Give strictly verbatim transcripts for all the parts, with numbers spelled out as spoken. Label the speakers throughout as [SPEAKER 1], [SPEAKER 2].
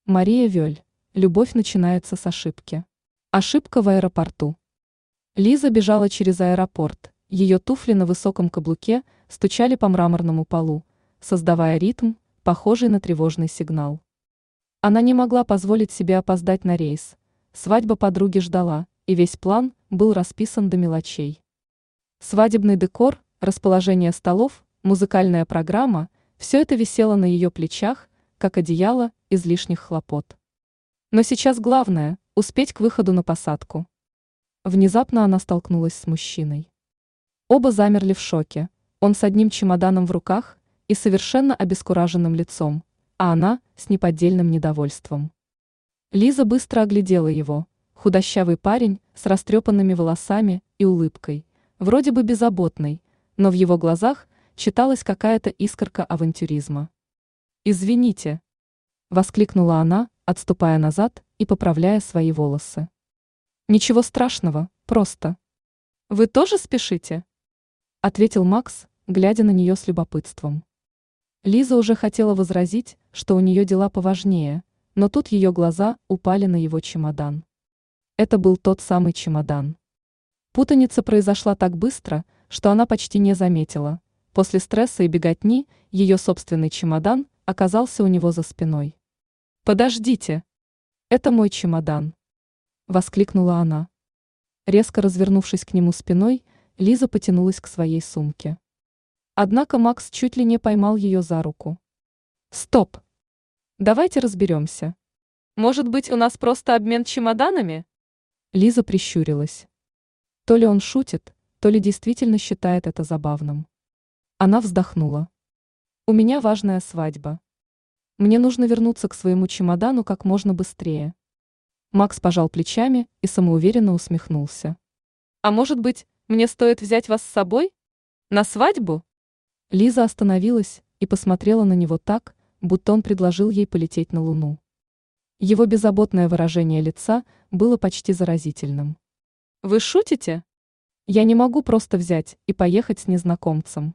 [SPEAKER 1] Мария Вёль. Любовь начинается с ошибки. Ошибка в аэропорту. Лиза бежала через аэропорт, ее туфли на высоком каблуке стучали по мраморному полу, создавая ритм, похожий на тревожный сигнал. Она не могла позволить себе опоздать на рейс, свадьба подруги ждала, и весь план был расписан до мелочей. Свадебный декор, расположение столов, музыкальная программа – все это висело на ее плечах, как одеяло из лишних хлопот. Но сейчас главное – успеть к выходу на посадку. Внезапно она столкнулась с мужчиной. Оба замерли в шоке, он с одним чемоданом в руках и совершенно обескураженным лицом, а она с неподдельным недовольством. Лиза быстро оглядела его, худощавый парень с растрепанными волосами и улыбкой, вроде бы беззаботный, но в его глазах читалась какая-то искорка авантюризма. «Извините», – воскликнула она, отступая назад и поправляя свои волосы. «Ничего страшного, просто». «Вы тоже спешите?» – ответил Макс, глядя на нее с любопытством. Лиза уже хотела возразить, что у нее дела поважнее, но тут ее глаза упали на его чемодан. Это был тот самый чемодан. Путаница произошла так быстро, что она почти не заметила. После стресса и беготни ее собственный чемодан оказался у него за спиной. «Подождите! Это мой чемодан!» – воскликнула она. Резко развернувшись к нему спиной, Лиза потянулась к своей сумке. Однако Макс чуть ли не поймал ее за руку. «Стоп! Давайте разберемся. Может быть, у нас просто обмен чемоданами?» Лиза прищурилась. То ли он шутит, то ли действительно считает это забавным. Она вздохнула. «У меня важная свадьба. Мне нужно вернуться к своему чемодану как можно быстрее». Макс пожал плечами и самоуверенно усмехнулся. «А может быть, мне стоит взять вас с собой? На свадьбу?» Лиза остановилась и посмотрела на него так, будто он предложил ей полететь на Луну. Его беззаботное выражение лица было почти заразительным. «Вы шутите? Я не могу просто взять и поехать с незнакомцем».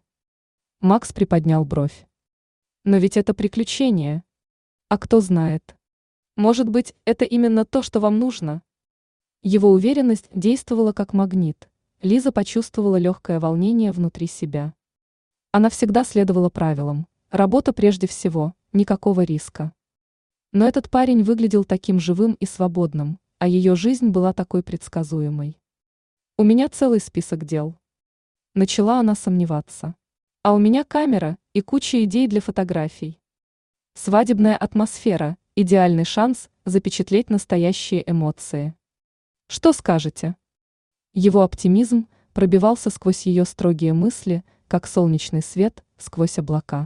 [SPEAKER 1] Макс приподнял бровь. «Но ведь это приключение. А кто знает? Может быть, это именно то, что вам нужно?» Его уверенность действовала как магнит. Лиза почувствовала легкое волнение внутри себя. Она всегда следовала правилам. Работа прежде всего, никакого риска. Но этот парень выглядел таким живым и свободным, а ее жизнь была такой предсказуемой. «У меня целый список дел». Начала она сомневаться. «А у меня камера и куча идей для фотографий. Свадебная атмосфера – идеальный шанс запечатлеть настоящие эмоции. Что скажете?» Его оптимизм пробивался сквозь ее строгие мысли, как солнечный свет сквозь облака.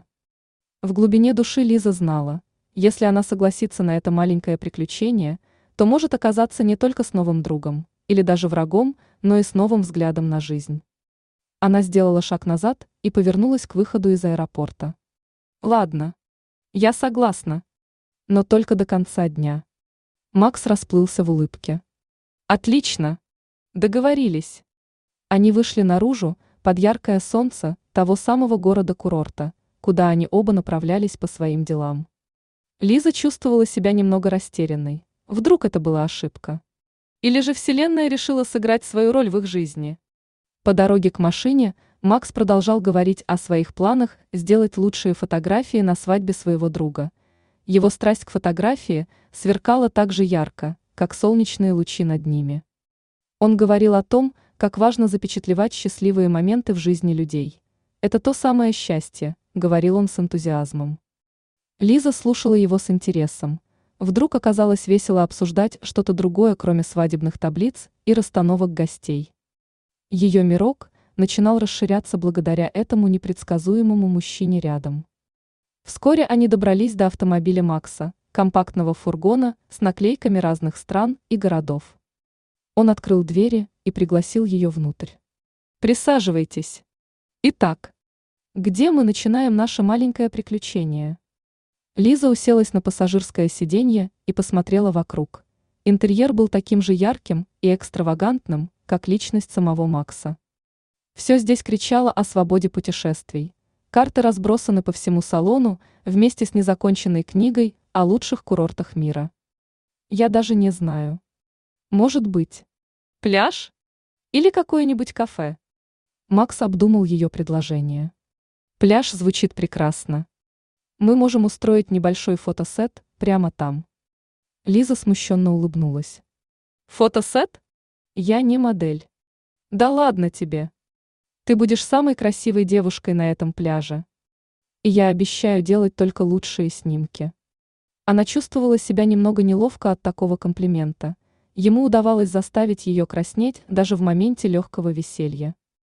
[SPEAKER 1] В глубине души Лиза знала, если она согласится на это маленькое приключение, то может оказаться не только с новым другом, или даже врагом, но и с новым взглядом на жизнь. Она сделала шаг назад и повернулась к выходу из аэропорта. «Ладно, я согласна. Но только до конца дня». Макс расплылся в улыбке. «Отлично. Договорились». Они вышли наружу, под яркое солнце того самого города-курорта, куда они оба направлялись по своим делам. Лиза чувствовала себя немного растерянной. Вдруг это была ошибка? Или же Вселенная решила сыграть свою роль в их жизни? По дороге к машине Макс продолжал говорить о своих планах сделать лучшие фотографии на свадьбе своего друга. Его страсть к фотографии сверкала так же ярко, как солнечные лучи над ними. Он говорил о том, как важно запечатлевать счастливые моменты в жизни людей. «Это то самое счастье», — говорил он с энтузиазмом. Лиза слушала его с интересом. Вдруг оказалось весело обсуждать что-то другое, кроме свадебных таблиц и расстановок гостей. Ее мирок начинал расширяться благодаря этому непредсказуемому мужчине рядом. Вскоре они добрались до автомобиля Макса, компактного фургона с наклейками разных стран и городов. Он открыл двери и пригласил ее внутрь. «Присаживайтесь. Итак, где мы начинаем наше маленькое приключение?» Лиза уселась на пассажирское сиденье и посмотрела вокруг. Интерьер был таким же ярким и экстравагантным, как личность самого Макса. Все здесь кричало о свободе путешествий. Карты разбросаны по всему салону вместе с незаконченной книгой о лучших курортах мира. Я даже не знаю. Может быть, пляж? Или какое-нибудь кафе? Макс обдумал ее предложение. Пляж звучит прекрасно. Мы можем устроить небольшой фотосет прямо там. Лиза смущенно улыбнулась. Фотосет? Я не модель. Да ладно тебе. Ты будешь самой красивой девушкой на этом пляже. И я обещаю делать только лучшие снимки. Она чувствовала себя немного неловко от такого комплимента. Ему удавалось заставить ее краснеть даже в моменте легкого веселья.